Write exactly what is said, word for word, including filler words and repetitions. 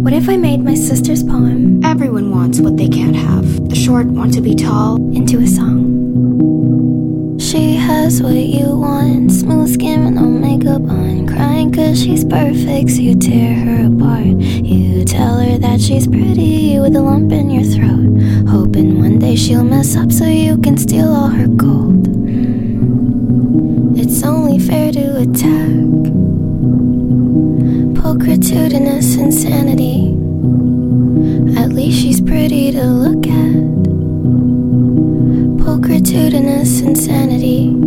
What if I made my sister's poem Everyone wants what they can't have. The short want to be tall into a song? She has what you want, smooth skin with no makeup on, crying cause she's perfect, so you tear her apart. You tell her that she's pretty with a lump in your throat, hoping one day she'll mess up so you can steal all her gold. It's only fair to attack pulchritudinous insanity. At least she's pretty to look at. Pulchritudinous insanity.